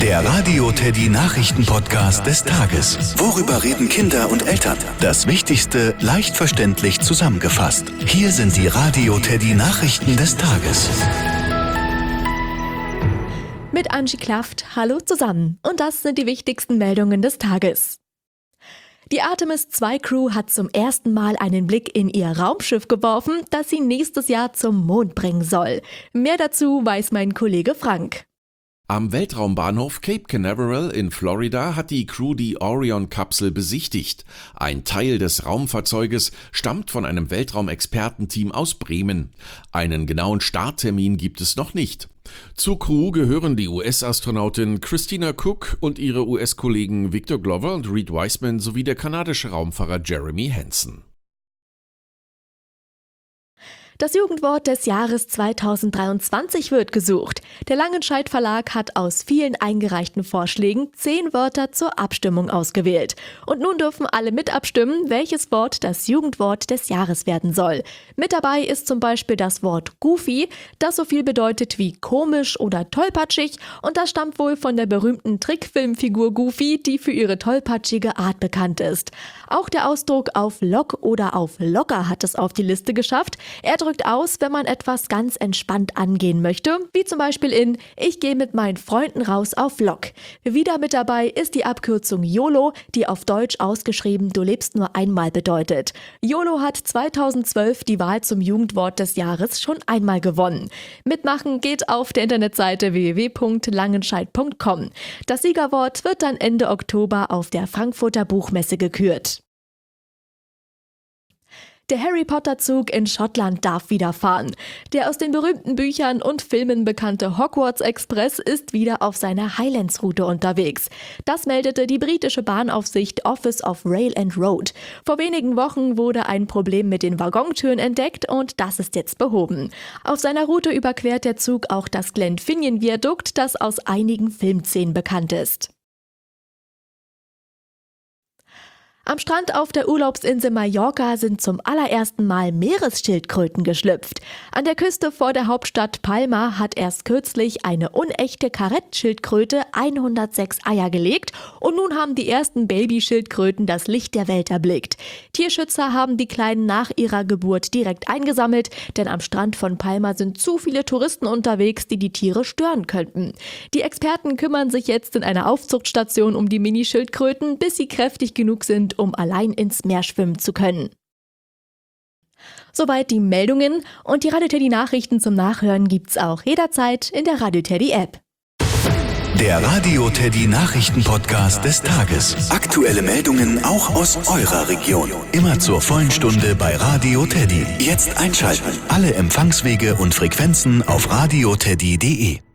Der Radio Teddy Nachrichten-Podcast des Tages. Worüber reden Kinder und Eltern? Das Wichtigste leicht verständlich zusammengefasst. Hier sind die Radio Teddy Nachrichten des Tages. Mit Angie Klaft, hallo zusammen. Und das sind die wichtigsten Meldungen des Tages. Die Artemis 2 Crew hat zum ersten Mal einen Blick in ihr Raumschiff geworfen, das sie nächstes Jahr zum Mond bringen soll. Mehr dazu weiß mein Kollege Frank. Am Weltraumbahnhof Cape Canaveral in Florida hat die Crew die Orion-Kapsel besichtigt. Ein Teil des Raumfahrzeuges stammt von einem Weltraumexpertenteam aus Bremen. Einen genauen Starttermin gibt es noch nicht. Zur Crew gehören die US-Astronautin Christina Cook und ihre US-Kollegen Victor Glover und Reed Wiseman sowie der kanadische Raumfahrer Jeremy Hansen. Das Jugendwort des Jahres 2023 wird gesucht. Der Langenscheidt Verlag hat aus vielen eingereichten Vorschlägen 10 Wörter zur Abstimmung ausgewählt. Und nun dürfen alle mit abstimmen, welches Wort das Jugendwort des Jahres werden soll. Mit dabei ist zum Beispiel das Wort Goofy, das so viel bedeutet wie komisch oder tollpatschig. Und das stammt wohl von der berühmten Trickfilmfigur Goofy, die für ihre tollpatschige Art bekannt ist. Auch der Ausdruck auf Lock oder auf locker hat es auf die Liste geschafft. Er drückt aus, wenn man etwas ganz entspannt angehen möchte, wie zum Beispiel in Ich gehe mit meinen Freunden raus auf Lock. Wieder mit dabei ist die Abkürzung YOLO, die auf Deutsch ausgeschrieben Du lebst nur einmal bedeutet. YOLO hat 2012 die Wahl zum Jugendwort des Jahres schon einmal gewonnen. Mitmachen geht auf der Internetseite www.langenscheidt.com. Das Siegerwort wird dann Ende Oktober auf der Frankfurter Buchmesse gekürt. Der Harry-Potter-Zug in Schottland darf wieder fahren. Der aus den berühmten Büchern und Filmen bekannte Hogwarts-Express ist wieder auf seiner Highlands-Route unterwegs. Das meldete die britische Bahnaufsicht Office of Rail and Road. Vor wenigen Wochen wurde ein Problem mit den Waggontüren entdeckt und das ist jetzt behoben. Auf seiner Route überquert der Zug auch das Glenfinnan-Viadukt, das aus einigen Filmszenen bekannt ist. Am Strand auf der Urlaubsinsel Mallorca sind zum allerersten Mal Meeresschildkröten geschlüpft. An der Küste vor der Hauptstadt Palma hat erst kürzlich eine unechte Karettschildkröte 106 Eier gelegt und nun haben die ersten Babyschildkröten das Licht der Welt erblickt. Tierschützer haben die Kleinen nach ihrer Geburt direkt eingesammelt, denn am Strand von Palma sind zu viele Touristen unterwegs, die die Tiere stören könnten. Die Experten kümmern sich jetzt in einer Aufzuchtstation um die Minischildkröten, bis sie kräftig genug sind, um allein ins Meer schwimmen zu können. Soweit die Meldungen und die Radio Teddy Nachrichten zum Nachhören gibt's auch jederzeit in der Radio Teddy App. Der Radio Teddy Nachrichten-Podcast des Tages. Aktuelle Meldungen auch aus eurer Region. Immer zur vollen Stunde bei Radio Teddy. Jetzt einschalten. Alle Empfangswege und Frequenzen auf radioteddy.de.